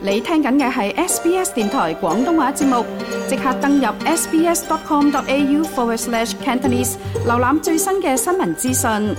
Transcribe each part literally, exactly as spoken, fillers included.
你聽緊嘅係 S B S 電台廣東話節目，即刻登入 sbs.com.au forward slash Cantonese， 瀏覽最新嘅新聞資訊。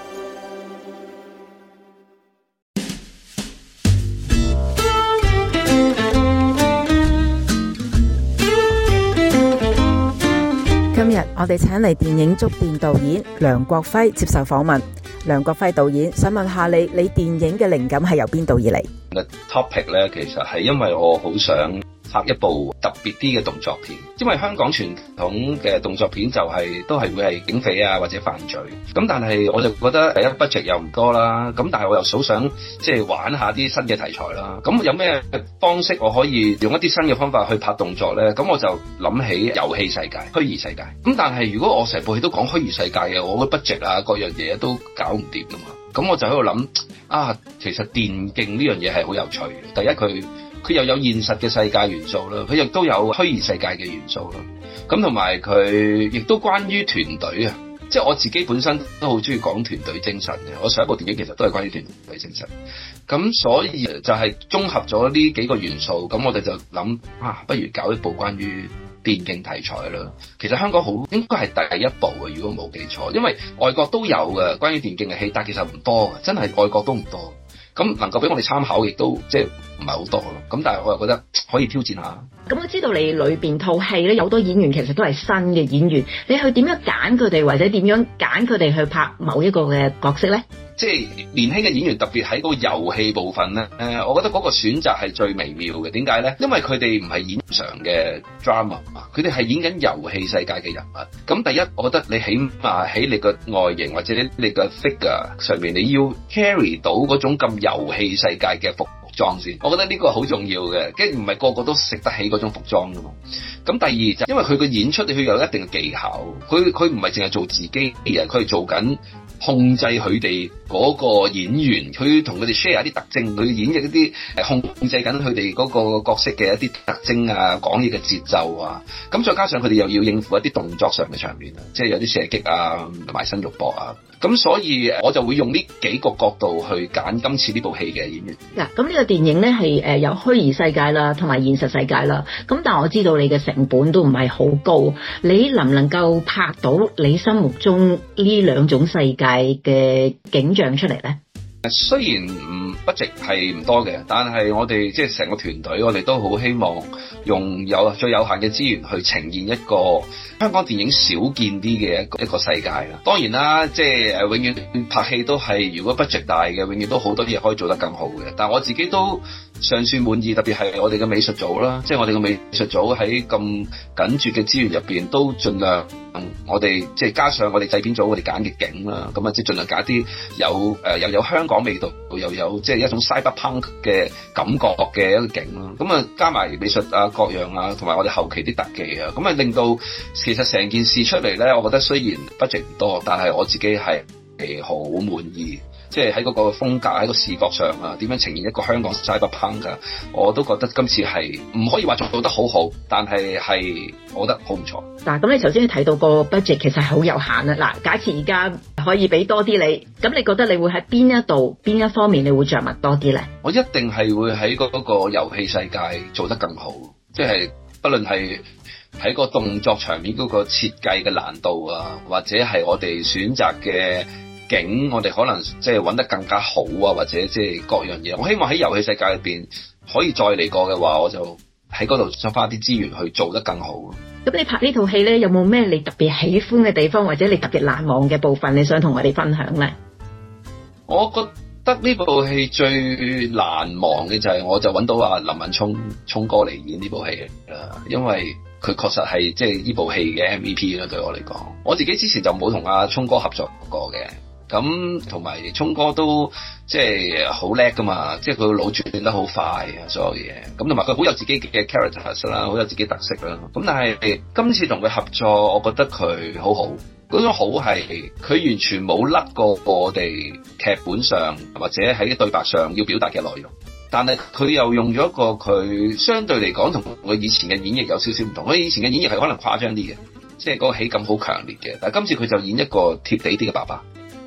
今日我哋請嚟電影觸電導演梁國輝接受訪問。梁國輝導演，想問下你，你電影嘅靈感係由邊度而嚟？ 嘅 topic 咧，其實係因為我好想拍一部特別啲嘅動作片，因為香港傳統嘅動作片就係、是、都係會係警匪啊或者犯罪，咁但係我就覺得第一 budget 又唔多啦，咁但係我又好想即係玩下啲新嘅題材啦，咁有咩方式我可以用一啲新嘅方法去拍動作咧？咁我就諗起遊戲世界、虛擬世界，咁但係如果我成部戲都講虛擬世界嘅，我嘅 budget 啊各樣嘢都搞唔掂噶嘛，咁我就喺度諗啊，其實電競呢樣嘢係好有趣嘅。第一佢佢又有現實嘅世界元素啦，佢亦都有虛擬世界嘅元素啦。咁同埋佢亦都關於團隊啊，即係我自己本身都好中意講團隊精神嘅。我上一部電影其實都係關於團隊精神。咁所以就係綜合咗呢幾個元素，咁我哋就諗啊，不如搞一部關於電競題材啦。其實香港好應該係第一部嘅，如果冇記錯，因為外國都有嘅關於電競嘅戲，但其實唔多嘅，真係外國都唔多。咁能夠俾我哋參考，亦都即係唔係好多咯。咁但係我又覺得可以挑戰下。 咁我知道你裏邊套戲咧有好多演員，其實都係新嘅演員，你去點樣揀佢哋，或者點樣揀佢哋去拍某一個嘅角色咧？ 即係年輕嘅演員，特別喺嗰個遊戲部分咧，誒，我覺得嗰個選擇係最微妙嘅。點解咧？因為佢哋唔係演常嘅 drama 啊，佢哋係演緊遊戲世界嘅人物。咁第一，我覺得你起碼喺你個外形或者你個 figure 上面，你要 carry 到嗰種咁遊戲世界嘅服裝先。我覺得呢個好重要嘅，跟住唔係個個都食得起嗰種服裝噶嘛。咁第二就因為佢個演出，佢有一定嘅技巧，佢佢唔係淨係做自己嘅人，佢係做緊控制佢哋嗰個演員，佢同佢哋 share 一啲特徵，佢演繹一啲誒控制緊佢哋嗰個角色嘅一啲特徵啊，講嘢嘅節奏啊，咁再加上佢哋又要應付一啲動作上嘅場面啊，即係有啲射擊啊、埋身肉搏啊，咁所以我就會用呢幾個角度去揀今次呢部戲嘅演員。 嗱，咁呢個電影咧係誒有虛擬世界啦，同埋現實世界啦，咁但係我知道你嘅成本都唔係好高，你能唔能夠拍到你心目中呢兩種世界嘅景象出嚟咧？ 雖然唔 budget 係唔多嘅，但係我哋即係成個團隊，我哋都好希望用有最有限嘅資源去呈現一個香港電影少見啲嘅一個一個世界啦。當然啦，即係永遠拍戲都係如果 budget 大嘅，永遠都好多嘢可以做得更好嘅。但係我自己都尚算滿意，特別係我哋嘅美術組啦，即係我哋嘅美術組喺咁緊絀嘅資源入邊都盡量，我哋即係加上我哋製片組我哋揀嘅景啦，咁啊即係盡量揀啲有誒又有香港味道，又有即係一種 cyberpunk 嘅感覺嘅一個景啦。咁啊加埋美術啊各樣啊，同埋我哋後期啲特技啊，咁啊令到其實成件事出嚟咧，我覺得雖然 budget 唔多，但係我自己係係好滿意。即係喺嗰個風格喺個視覺上啊，點樣呈現一個香港 cyberpunk 啊，我都覺得今次係唔可以話做得好好，但係係我覺得好唔錯。 嗱，咁你頭先提到個 budget 其實係好有限啊。嗱，假設而家可以俾多啲你，咁你覺得你會喺邊一度邊一方面你會着墨多啲咧？ 我一定係會喺嗰個遊戲世界做得更好，即係不論係喺個動作場面嗰個設計嘅難度啊，或者係我哋選擇嘅景，我哋可能即係揾得更加好啊，或者即係各樣嘢。我希望喺遊戲世界入邊可以再嚟過嘅話，我就喺嗰度想花啲資源去做得更好。 咁你拍呢套戲咧，有冇咩你特別喜歡嘅地方，或者你特別難忘嘅部分，你想同我哋分享咧？ 我覺得呢部戲最難忘嘅就係，我就揾到阿林敏聰聰哥嚟演呢部戲啦，因為佢確實係即係呢部戲嘅 M V P 啦。對我嚟講，我自己之前就冇同阿聰哥合作過嘅。咁同埋聰哥都即係好叻噶嘛，即係佢腦轉得好快啊，所有嘢。咁同埋佢好有自己嘅 characters 啦，好有自己特色啦。咁但係今次同佢合作，我覺得佢好好。嗰種好係佢完全冇甩過我哋劇本上或者喺對白上要表達嘅內容，但係佢又用咗一個佢相對嚟講同佢以前嘅演繹有少少唔同。佢以前嘅演繹係可能誇張啲嘅，即係嗰個喜感好強烈嘅。但係今次佢就演一個貼地啲嘅爸爸。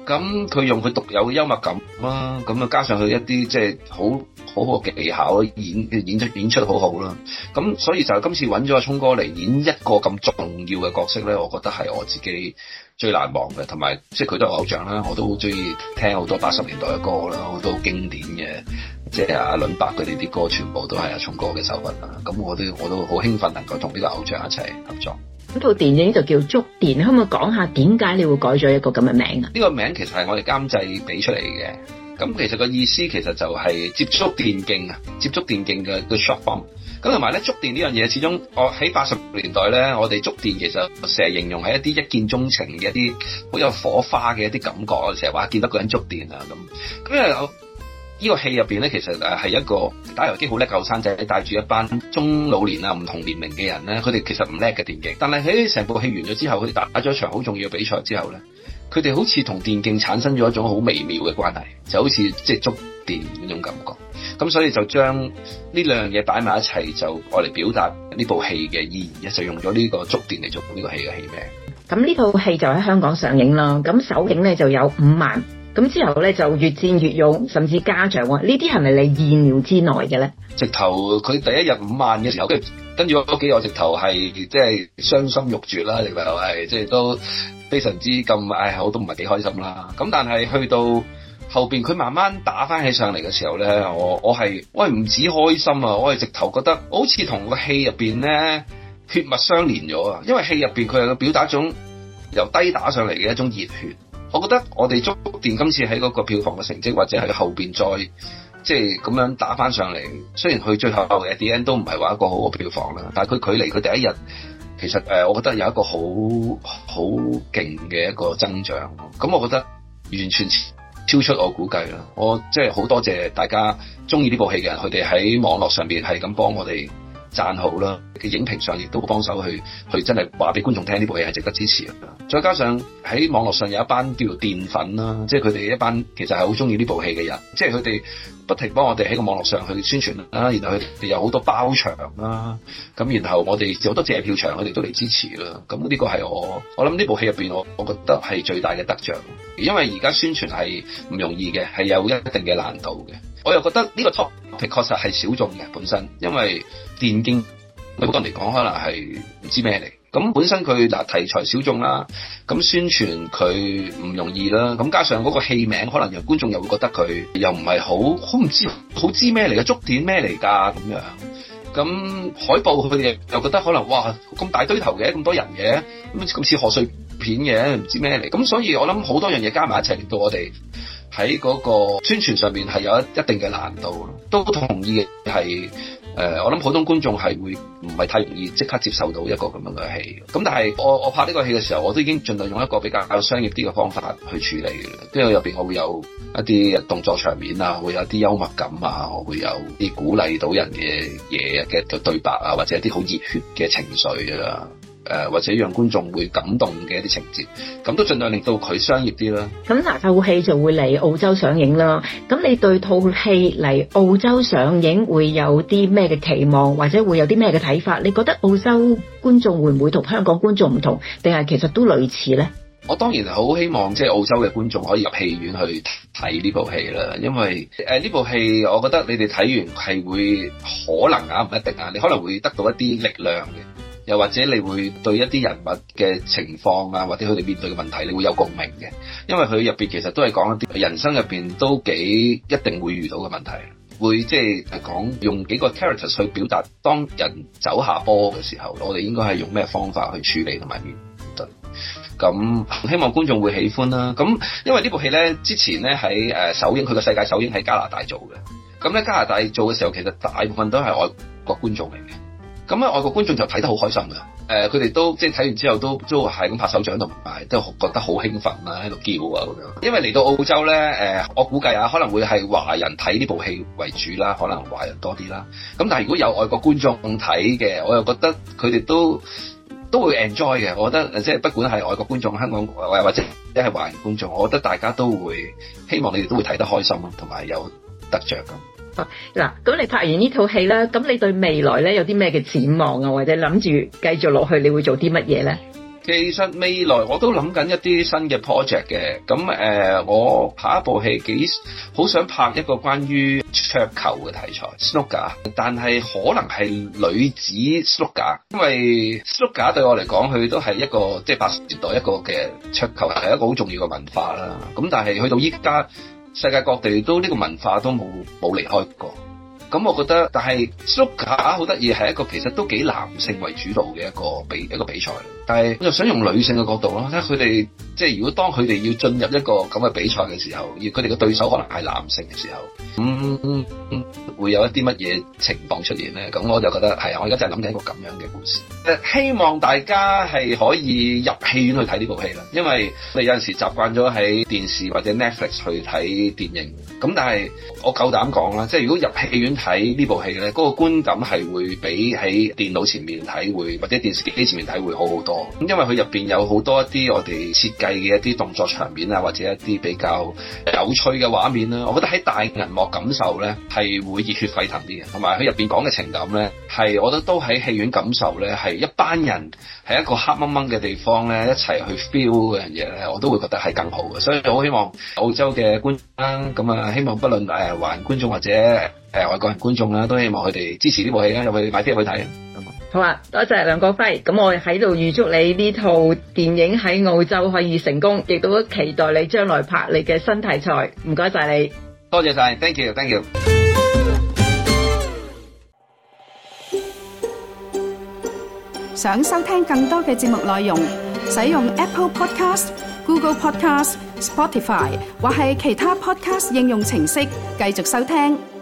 咁佢用佢獨有嘅幽默感啦，咁啊加上佢一啲即係好好好嘅技巧，演演出演出好好啦。咁所以就今次揾咗阿聰哥嚟演一個咁重要嘅角色咧，我覺得係我自己最難忘嘅，同埋即係佢都係偶像啦，我都好中意聽好多八十年代嘅歌啦，好多經典嘅，即係阿倫伯佢哋啲歌全部都係阿聰哥嘅手筆啦。咁我都我都好興奮能夠同呢個偶像一齊合作。 咁套電影就叫觸電，可唔可以講下點解你會改咗一個咁嘅名啊？ 呢個名其實係我哋監製俾出嚟嘅。咁其實個意思其實就係接觸電競啊，接觸電競嘅個 short form。咁同埋咧，觸電呢樣嘢，始終我喺八十年代咧，我哋觸電其實成日形容係一啲一見鍾情嘅一啲好有火花嘅一啲感覺。我成日話見到個人觸電啊咁。咁因為我呢個戲入邊咧，其實誒係一個打遊戲機好叻嘅後生仔，帶住一班中老年啊唔同年齡嘅人咧，佢哋其實唔叻嘅電競，但係喺成部戲完咗之後，佢哋打咗一場好重要嘅比賽之後咧，佢哋好似同電競產生咗一種好微妙嘅關係，就好似即係觸電嗰種感覺。咁所以就將呢兩樣嘢擺埋一齊，就愛嚟表達呢部戲嘅意義，就用咗呢個觸電嚟做呢個戲嘅戲名。 咁呢套戲就喺香港上映啦，咁首映咧就有五萬。咁之後咧就越戰越勇，甚至加獎喎。呢啲係咪你意料之內嘅咧？ 直頭佢第一日五萬嘅時候，跟住跟住嗰幾個直頭係即係傷心欲絕啦，直頭係即係都非常之咁，唉，我都唔係幾開心啦。咁但係去到後邊佢慢慢打翻起上嚟嘅時候咧，我我係我係唔止開心啊，我係直頭覺得好似同個戲入邊咧血脈相連咗啊！因為戲入邊佢係表達一種由低打上嚟嘅一種熱血。我覺得我哋觸電今次喺嗰個票房嘅成績，或者係後邊再即係咁樣打翻上嚟，雖然佢最後嘅 D N 都唔係話一個好嘅票房啦，但係佢距離佢第一日其實誒，我覺得有一個好好勁嘅一個增長。咁我覺得完全超出我估計啦。我即係好多謝大家中意呢部戲嘅人，佢哋喺網絡上邊係咁幫我哋讚好啦，嘅影評上亦都幫手去去真係話俾觀眾聽呢部戲係值得支持嘅。再加上喺網絡上有一班叫做電粉啦，即係佢哋一班其實係好中意呢部戲嘅人，即係佢哋不停幫我哋喺個網絡上去宣傳啦，然後佢哋有好多包場啦，咁然後我哋有好多借票場，佢哋都嚟支持啦。咁呢個係我我諗呢部戲入邊，我我覺得係最大嘅得獎，因為而家宣傳係唔容易嘅，係有一定嘅難度嘅。我又覺得呢個 topic 確實係小眾嘅本身，因為電競對好多人嚟講可能係唔知咩嚟。咁本身佢嗱題材小眾啦，咁宣傳佢唔容易啦，咁加上嗰個戲名可能讓觀眾又會覺得佢又唔係好好唔知好知咩嚟嘅，觸電咩嚟㗎咁樣。咁海報佢哋又覺得可能哇咁大堆頭嘅，咁多人嘅，咁咁似賀歲片嘅，唔知咩嚟。咁所以我諗好多樣嘢加埋一齊，令到我哋喺嗰個宣傳上面係有一一定嘅難度。都同意嘅係。誒、呃，我諗普通觀眾係會唔係太容易即刻接受到一個咁樣嘅戲。咁但係我我拍呢個戲嘅時候，我都已經盡量用一個比較商業啲嘅方法去處理嘅。因為入邊我會有一啲動作場面啊，會有一啲幽默感啊，我會有啲鼓勵到人嘅嘢嘅對白啊，或者一啲好熱血嘅情緒啊。誒或者讓觀眾會感動嘅一啲情節，咁都盡量令到佢商業啲啦。 咁嗱，套戲就會嚟澳洲上映啦。咁你對套戲嚟澳洲上映會有啲咩嘅期望，或者會有啲咩嘅睇法？你覺得澳洲觀眾會唔會同香港觀眾唔同，定係其實都類似呢？ 我當然好希望即係澳洲嘅觀眾可以入戲院去睇呢部戲啦，因為誒呢部戲我覺得你哋睇完係會可能啊，唔一定啊，你可能會得到一啲力量嘅。又或者你會對一啲人物嘅情況啊，或者佢哋面對嘅問題，你會有共鳴嘅，因為佢入邊其實都係講一啲人生入邊都幾一定會遇到嘅問題，會即係講用幾個 characters 去表達，當人走下坡嘅時候，我哋應該係用咩方法去處理同埋面對。咁希望觀眾會喜歡啦。咁因為呢部戲咧，之前咧喺誒首映，佢個世界首映喺加拿大做嘅。咁咧加拿大做嘅時候，其實大部分都係外國觀眾嚟嘅。咁咧，外國觀眾就睇得好開心㗎。誒、呃，佢哋都即係睇完之後都都係咁拍手掌同埋，都覺得好興奮啦，喺度叫啊咁樣。因為嚟到澳洲咧，誒、呃，我估計啊，可能會係華人睇呢部戲為主啦，可能華人多啲啦。咁但係如果有外國觀眾睇嘅，我又覺得佢哋都都會 enjoy 嘅。我覺得即係不管係外國觀眾、香港或或者即係華人觀眾，我覺得大家都會希望你哋都會睇得開心咯，同埋有得着咁。 嗱，咁你拍完呢套戲啦，咁你對未來咧有啲咩嘅展望啊，或者諗住繼續落去，你會做啲乜嘢咧？ 其實未來我都諗緊一啲新嘅 project 嘅，咁誒、呃，我下一部戲幾好想拍一個關於桌球嘅題材 snooker， 但係可能係女子 snooker， 因為 snooker 對我嚟講，佢都係一個即係八十年代一個嘅桌球係一個好重要嘅文化啦。咁但係去到依家，世界各地都呢個文化都冇冇離開過。咁我覺得，但係 snooker 好得意，係一個其實都幾男性為主導嘅一個比一個比賽。但係我就想用女性嘅角度咯，睇佢哋即係如果當佢哋要進入一個咁嘅比賽嘅時候，而佢哋嘅對手可能係男性嘅時候，咁、嗯嗯、會有一啲乜嘢情況出現咧？咁我就覺得係啊，我而家就係諗緊一個咁樣嘅故事。誒，希望大家係可以入戲院去睇呢部戲啦，因為你有陣時習慣咗喺電視或者 Netflix 去睇電影，咁但係我夠膽講啦，即係如果入戲院睇呢部戲咧，嗰、那個觀感係會比喺電腦前面睇會或者電視機前面睇會好好多。咁因為佢入邊有好多一啲我哋設計嘅一啲動作場面啊，或者一啲比較有趣嘅畫面啦，我覺得喺大銀幕感受咧係會熱血沸騰啲嘅，同埋佢入邊講嘅情感咧係我覺得都喺戲院感受咧係一班人喺一個黑掹掹嘅地方咧一齊去 feel 嗰樣嘢咧，我都會覺得係更好嘅。所以我好希望澳洲嘅觀眾啦，咁啊希望不論誒華人觀眾或者誒外國人觀眾啦，都希望佢哋支持呢部戲啦，入去買飛入去睇。 好啊，多謝梁國輝。咁我喺度預祝你呢套電影喺澳洲可以成功，亦都期待你將來拍你嘅新題材。唔該晒你， 多謝晒 ，thank you，thank you。 想收聽更多嘅節目內容，使用 Apple Podcast、Google Podcast、Spotify 或係其他 Podcast 應用程式繼續收聽。